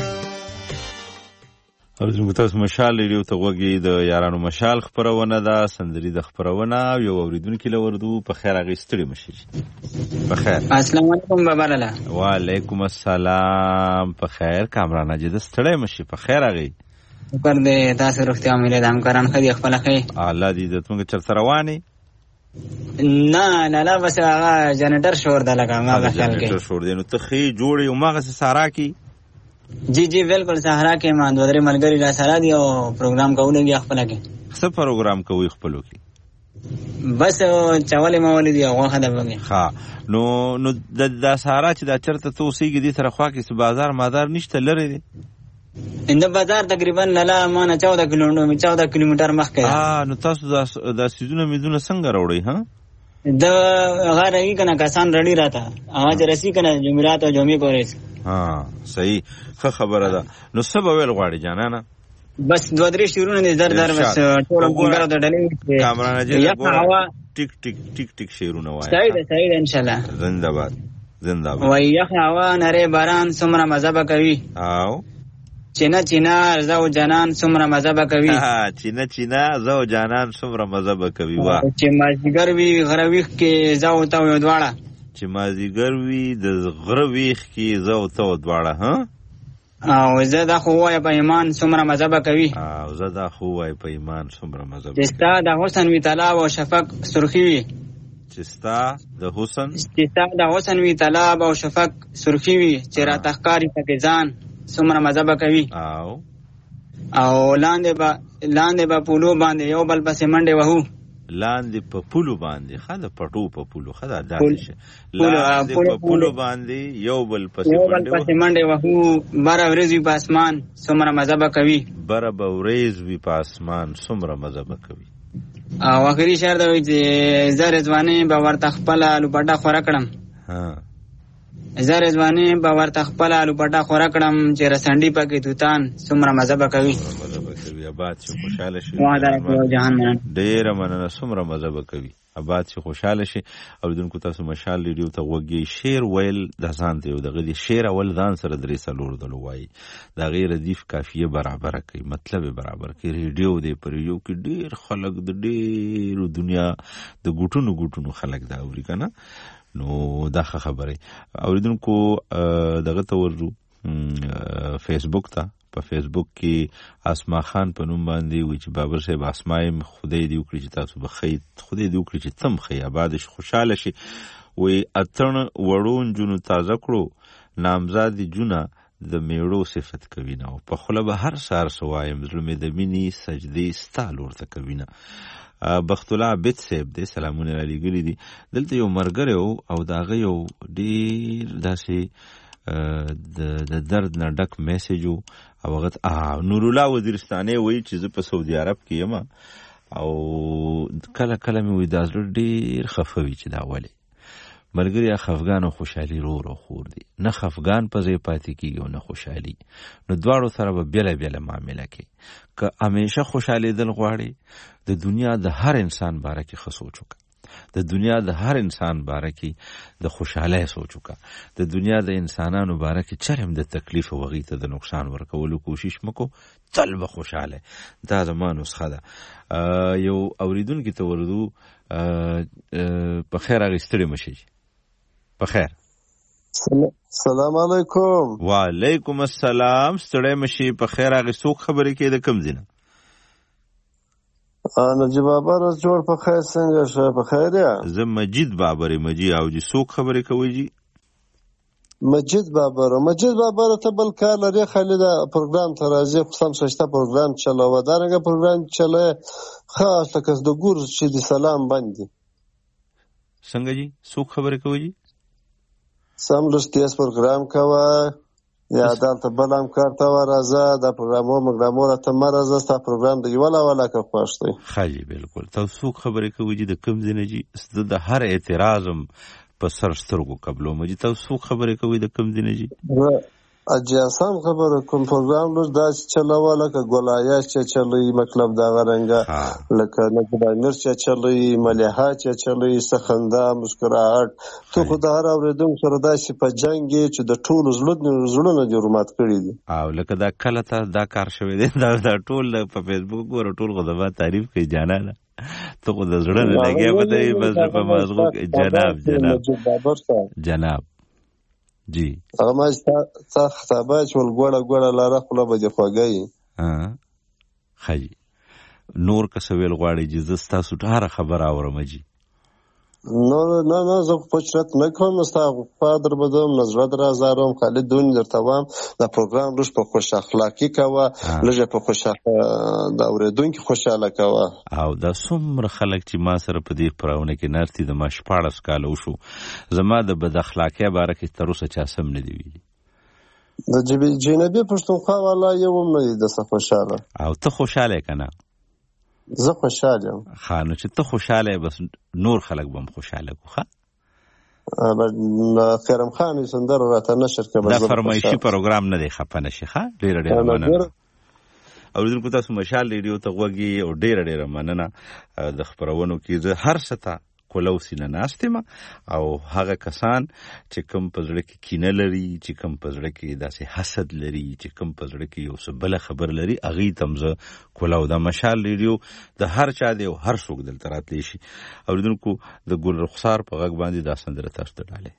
اوریدونکو تاسو مشال ریډیو ته وګورئ د یارانو مشال خبرونه ده سندري د خبرونه یو اوریدونکو لوردو په خیر اغستړي مشي په خیر السلام علیکم بابا لالا وعلیکم السلام په خیر کامران اجازه ستړي مشي په خیر اغي پر دې تاسو روغتیا مې له همکاران خدي خپل خیر الله دې د څنګه چر رواني نه لا بس هغه جنریټر شور ده لګا ما خیال کې جنریټر شور دی نو ته خې جوړي او ماغه سارا کی جی جی بالکل سهارا کې ما دوه درې ملګری لا سره دی او پروګرام کوونکی خپل کې څه پروګرام کوي خپلو کې بس چاولې مولې دی هغه خدای بګي ها نو د سهارا چې د چرته توسيږي دي سره خوا کې بازار مادار نشته لري دي انده بازار تقریبا لاله ما نه 14 کیلومتر مخکې نو تاسو د سيزونه ميزونه څنګه راوړی ها د غاره یې کنه کسان رډی راته اواز رسی کنه جمعرات او جمعې کورې صحیح خبره ده نو سبا ویل غواړي جانانا بس دوه درې شیرونه دې در بس ټول ګورو د ډلې کامران جی ټیک ټیک ټیک ټیک شیرونه وای صحیح ده ان شاء الله زنده‌باد زنده‌باد. وای یخ هوا نری باران څومره مزه به کوي. او چینه چینه زه او جانان څومره مزه به کوي. چینه چینه زه او جانان څومره مزه به کوي. واه چې مازدیګر وي غره ویښ کې زه او ته یو دواړه. چې مازدیګر وي د غره ویښ کې زه او ته دواړه. ها او زه دا خو وای په ایمان څومره مزه به کوي. او زه دا خو وای په ایمان څومره مزه به کوي. ستا د حسن وی طلب او شفق سرخی وي. چې ستا د حسن وی طلب او شفق سرخی وي چې را تخکاری پکې ځان څومره مزه به کوي. او لاندې به پولو باندې یو بل پسې منډې وهو. لاندې په پولو باندې خاله پټو په پولو خدا داسې شه. لاندې په پولو باندې یو بل پسې منډې وهو. بره ورځ وي په اسمان څومره مزه به کوي. بره به ورځ وي په اسمان څومره مزه به کوي. او اخري شعر دا وایي چې زه رضوانې به ورته خپله لوپټه خوره کړم. زه رضوانې به ورته خپله لوپټه خوره کړم چې رسنډي پکې توتان څومره مزه به کوي. آباد شي خوشاله شي. ډېره مننه. څومره مزه به کوي. آباد شي خوشاله شي. اوریدونکو تاسو مشال ریډیو ته وګورئ. شعر ویل د ځان دی او دغه دی شعر اول ځان سره درې څلور دلو وایي. دا غیر ردیف کافیه برابر کوي مطلب برابر کوي. ریډیو دی پر یو کې ډېر خلک د ډېر دنیا د ګټونو خلک دا اوري کنه. نو دا خبره اوریدونکو دغه ته ورو فیسبوک ته. په فیسبوک کې اسما خان په نوم باندې وی چې بابر صاحب اسمایم خدای دې وکړي چې تاسو به خیر خدای دې وکړي چې تم خیر آباد شي خوشاله شي. وی اتن وړون جنو تازه کړو نامزاد جونه د میړو صفت کوي نه. په خله به هر سار سوایم ظلم د مینی سجدي ستالور ته کوي نه. بخت الله بیت صاحب دې سلامونه علی ګلی دي. دلته یو مرګره او داغه یو ډیر داسې د درد نه ډک میسج او وخت نور الله وزیرستانه وایي چې زه په سعودي عرب کې یم او کله کله مې وې د ازل ډیر خفوي چې دا ولې ملګری خفغان او خوشحالي رو خور دي. نه خفغان په ځای پاتې کیږي او نه خوشحالي. نو دواړو سره به بیل معاملې کوي. که همیشه خوشحالي دل غواړي د دنیا د هر انسان باره کې خسوچ وکړه. د دنیا د هر انسان باره کې د خوشحالۍ سوچ وکړه. د دنیا د انسانانو باره کې چرم د تکلیف او غیته د نقصان ورکولو کوشش مکو تل به خوشاله. دا زما نسخه ده. یو اوریدونکو ته ورودو په خیر اغستړي مشي. په خیر. سلام علیکم. وعلیکم السلام. ستړي مشي په خیر اغستو خبرې کې د کم زینه. نجیب بابر جوړ په خیر څنګه شه په خیر یا زه مجید بابر مجی او جی څوک خبرې کوي جی مجید بابر ته بل کار لري خالد پروګرام ته راځي قسم شته پروګرام چلاوه دارنګه پروګرام چلای خاص تکس د ګور چې د سلام باندې څنګه جی څوک خبرې کوي جی سم لستیاس پروګرام کوي یا دلته بلام کارته ورازه د پروګرامو ته مرزه ستا پروګرام دی ولا که خوښتي خاجي بالکل تاسو خبرې کوي چې د کم زنجي د هر اعتراضم په سر سترګو قبلو مجي تاسو خبرې کوي د کم زنجي اجازه خبره کوم پروګرام لږ داس چلاواله ک ګولایه چې چلوي مطلب دا غرنګه لکه نه باندې چې چلوي مليحه چې چلوي سخنده مسکراهټ تو خدای راوړم سره داسې په جنگي چې د ټولو زړونو جرمات کړی دي او لکه دا کله ته دا کار شوی دی دا ټول په فیسبوک ور ټول غوډه تعریف کوي جانانه ته خو د زړه نه لګي به بس په مازغو جناب جی هغه ما تا خطابه چول ګوړه لاره خپل به خوګي خی نور کسویل غواړي چې زستا سټاره خبر اورم جی نه زه پوښتنه نه کوم استاد فادر بدوم نظر درازارم خالد دون درتوام دا پروګرام روش په خوش اخلاقی کاوه لږه په خوش دا اوریدونکو خوشاله کاوه او دا څومره خلک چې ما سره په دې پراونه کې نارتي د ماش 14 کال وشو زما د بد اخلاقی باره کې تر اوسه چا سم نه دی ویلي د جنبی پښتونخوا والا یو نه د څه خوشاله او ته خوشاله کنه زه خوشاله یم خانو چې ته خوشاله بس نور خلک بم خوشاله کو ښه خیرم خان سندر راته نشر کړه دا فرمایشي پروګرام نه دی خپنه شي ښه ډیر مننه او دغه تاسو مشال ریډیو ته وګورئ او ډیر مننه د خبرونو کې زه هر ستا کولو سینه ناستم او هغه کسان چې کوم په زړه کې کینه لري چې کوم په زړه کې داسې حسد لري چې کوم په زړه کې یو څه بل خبر لري هغه تمزه کولو د مشال ریډیو د هر چا دی او هر څوک دلته راتلی شي اوریدونکو د ګل رخسار په غږ باندې دا سندره تاسو ته ډالې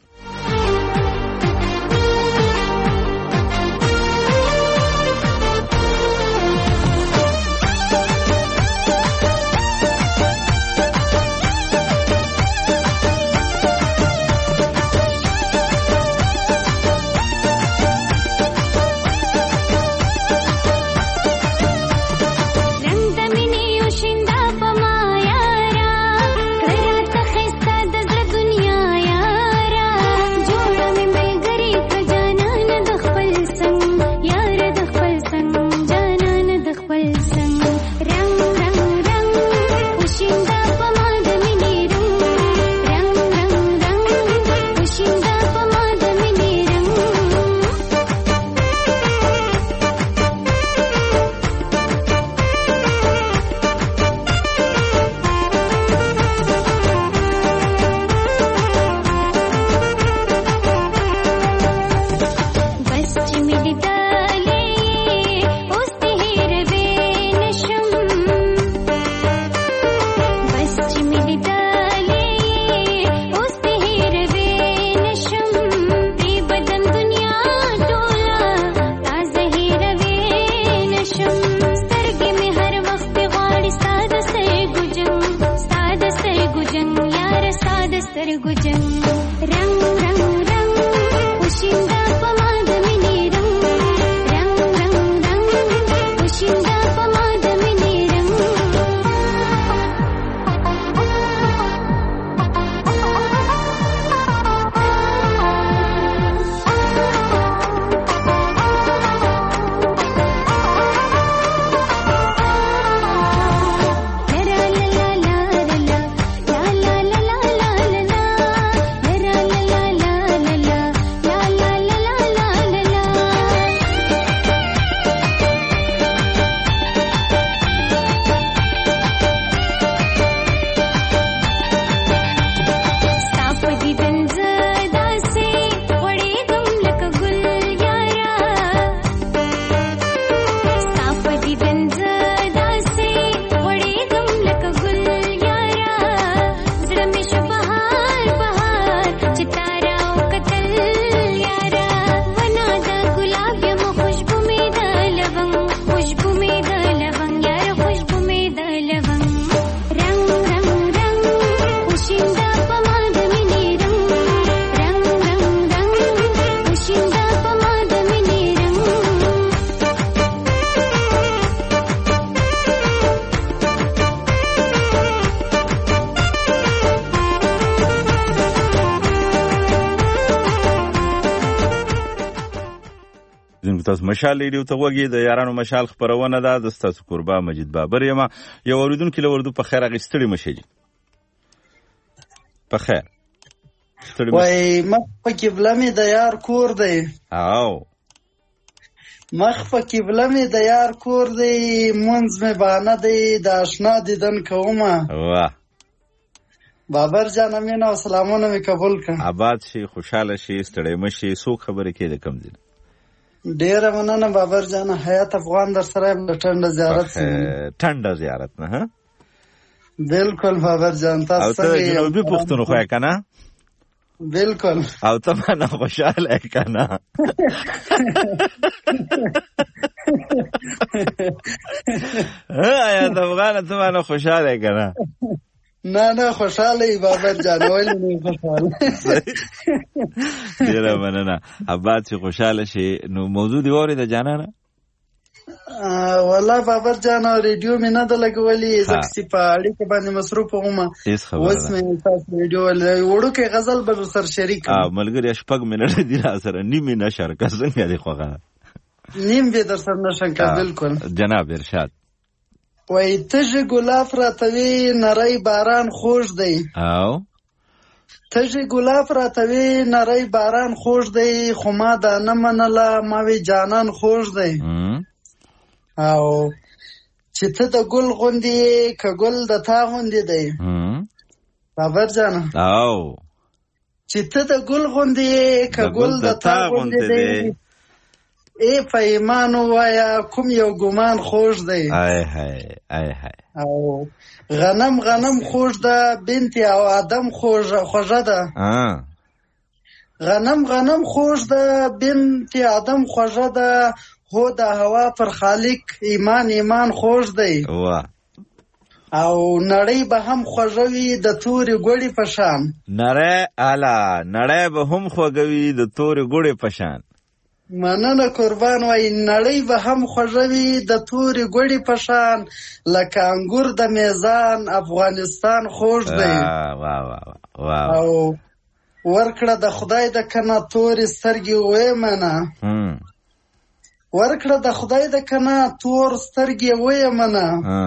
تاسو مشال ریډیو ته وګورئ د یارانو مشال خبرونه ده د تاسو قربا مجید بابر یم یو اوریدونکو لوردو په خیر اغستړي مشي په خیر وای مخ په قبله می د یار کور دی او مخ په قبله می د یار کور دی منځ می بانه دی د آشنا دیدن کومه واه بابر جان امین او سلامونه می قبول کړه آباد شي خوشاله شي ستړی مشي سو خبره کې د کم دي ډیره مننه بابر جان حیات افغان در سره ټنډه زیارت ټنډه زیارت نه بالکل بابر جان تاسو او ته جنوبي پښتونخوا کنه بالکل او ته نه خوشاله کنه یا د افغان ته نه خوشاله کنه نه خوشاله بابر جان ولې نه خوشاله ډیره مننه آباد چې خوشاله شي نو موضوع دی وره د جانانه والله بابر جان ریډیو مې نه د لګولې ځکه چې په اړیکه باندې مصروف وم اوس مې تاسو ریډیو وړو کې غزل به سر شریک ملګری شپږ منټه دی را سره نیمه نشر کا څنګه دی خوغه نیم به در سره نشم کا بالکل جناب ارشاد وای تجه ګلاب راتوي نری باران خوش دی او تجه ګلاب راتوي نری باران خوش دی خو ما دا نه منله ما وی جانان خوش دی او چې ته د ګل غوندې که ګل د تا غوندې دی بابر جانه او چې ته د ګل غوندې که ګل د تا غوندې دی ای په ایمان ووایه کوم یو ګمان خوږ دی او غنم خوږ ده بنت او آدم خوږه ده غنم خوږ ده بنت آدم خوږه ده هو د هوا پر خالق ایمان خوږ دی او نړۍ به هم خوږوي د تورې ګوړې په شان نړۍ به هم خوږوي د تورې ګوړې په شان مننه قربان وای نړۍ به هم خوږوي د تورې ګوړې په شان لکه انګور د میزان افغانستان خوږ دی او ورکړه د خدای د کنه تورې سترګې وې منه ورکړه د خدای د کنه تور سترګې وې منه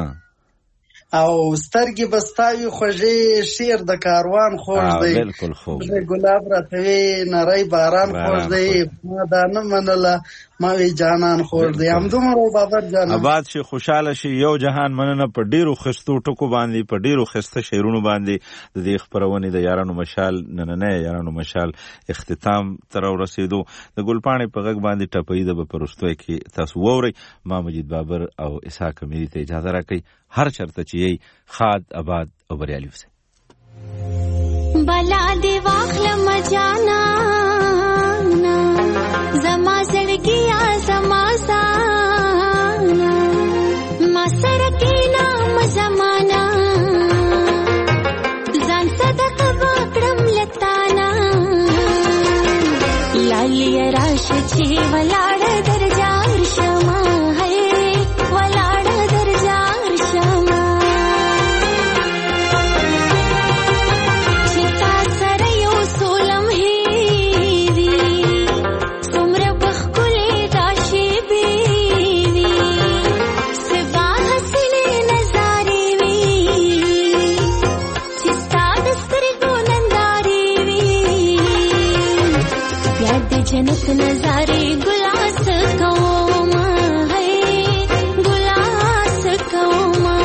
او سترګې بستاوي خوږې شیر د کاروان خوږ دی بالکل خوږ ګلاب راته وی نری باران خوږ دی ما دا نه منله ما وی جانان خوږ دی همدومره بابر جان آباد شي خوشاله شي یو جهان مننه په ډیرو خستو ټکو باندې په ډیرو خسته شعرونو باندې د دې خبرونه د یارانو مشال نننه یارانو مشال اختتام تر ورسېدو د ګلپاڼې په غږ باندې ټپې د پرستوي کې تاسو ووري ما مجید بابر او اسحاق اميري ته اجازه راکړئ هر چرته چې یې خاد آباد او بریالي وسه بلا دی واخلم جانا زما زړګیا زما سانا ما سره کې نام زمانہ ځان صدقه وکړم لتانا لالی راش چې ولاړ درجار شما ہے ولاړ درجار شما چې تا سره یو سولم هېوي څومره بښکلې دا شېبې وي سبا حسینې نظارې وي چې ستا د سترګو نندارې وي بیا د جنت نظارې ګلاس کومه ہے ګلاس کومه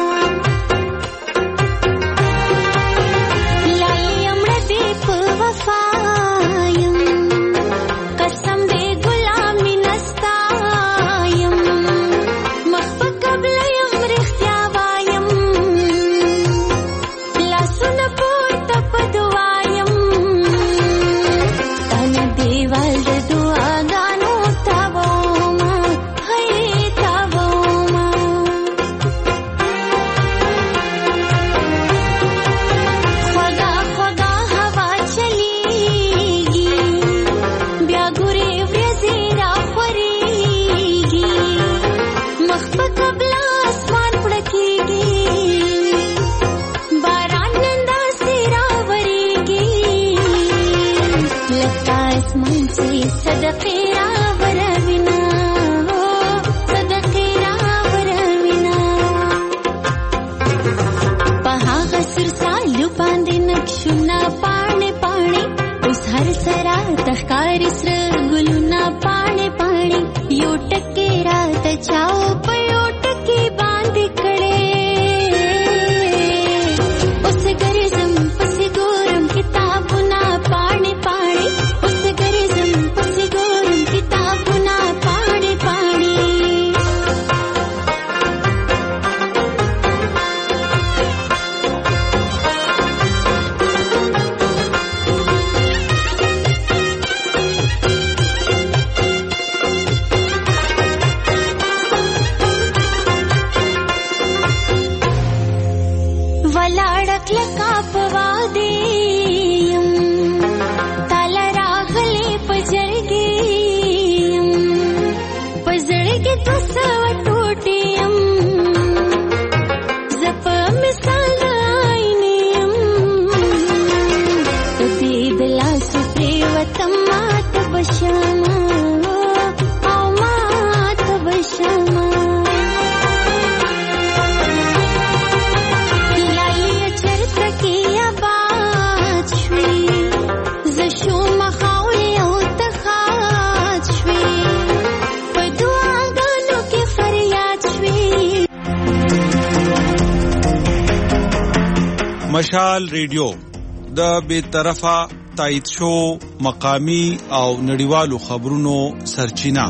لایم دې په وفایم قسم دې غلامي نستایم مخ په قبل یم رښتیا وایم لاسونه پورته په دعایم تنه دیوال د دعاګانو تاوومه ہے تاوومه خوږه خوږه هوا چلیږي بیا ګورې ورځې راخورېږي مخ په قبله اسمان پړکېږي باران نن داسې راورېږي لکه اسمان چې صدقې راوروینه صدقې راوروینه په هغه سر سالو باندې نقشونه پاڼې پاڼې اوس هر سره تخکاري سره ګلونه پاڼې پاڼې یو ټکې راته چاو په یو ټکې باندې کړې اوس ګرځم پسې ګورم کتابونه پاڼې پاڼې اوس ګرځم پسې ګورم کتابونه پاڼې پاڼې ولاړه کلکه په وادي یم تاله راغلې په جرګې یم په زړه کې 200 ټوټې یم زه په مثال د آینې یم د دې د لاسو پرېوتم ماته به شمه او ماته به شمه لالی چرته کې آباد مشال ریډیو د بیطرفه تایید شو مقامی او نړیوالو خبرونو سرچینه.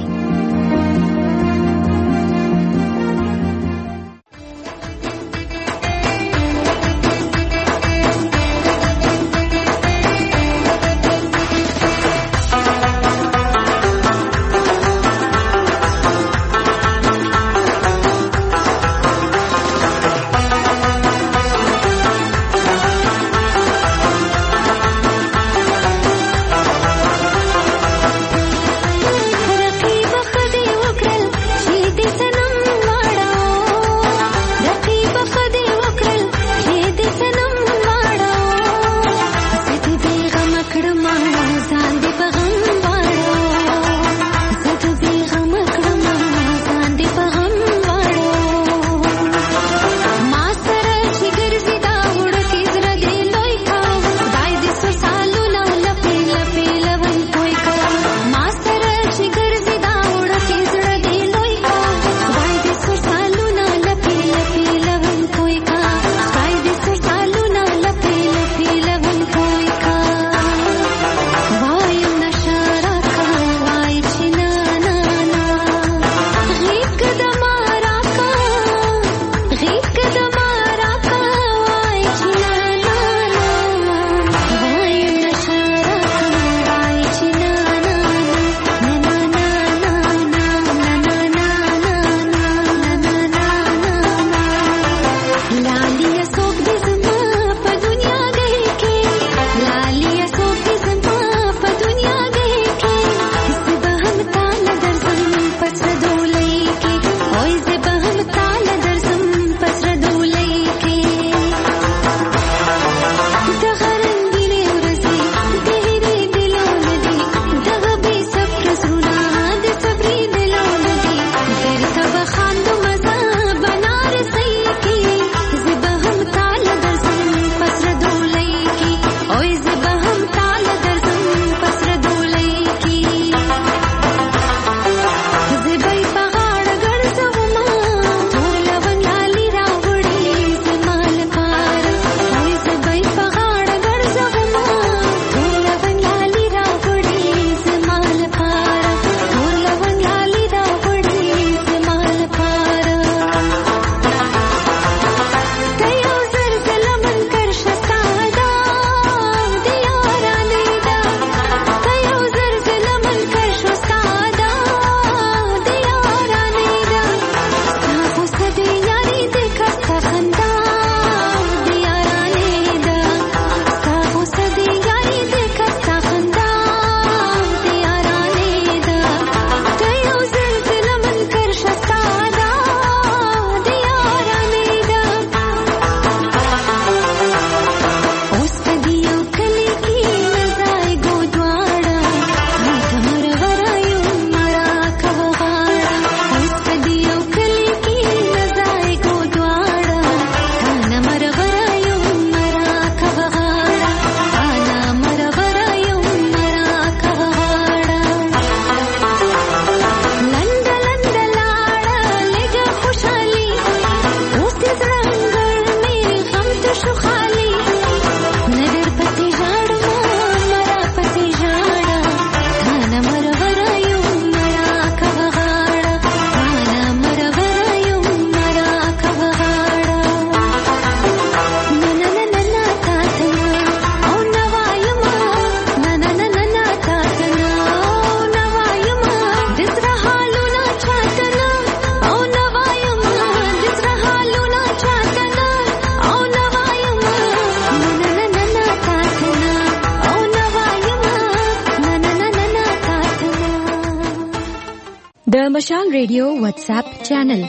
د مشال ریډیو واتس اپ چینل.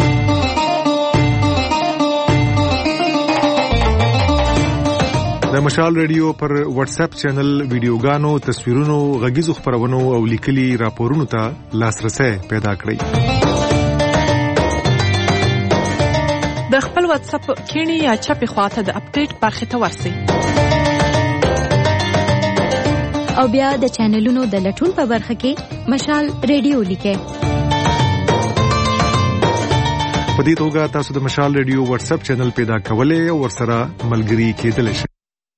د مشال ریډیو پر واتس اپ چینل ویډیوګانو، تصویرونو، غږیزو خبرونو او لیکلي راپورونو ته لاسرسي پیدا کړئ. د خپل واتس اپ کینی یا چپی خواته د اپډیټ برخه ته ورسئ. او بیا د چینلونو د لټون په برخه کې مشال ریډیو لیکئ. په دې توګه تاسو د مشال ریډیو واتس اپ چینل پیدا کولای او ورسره ملګري کېدلی شئ.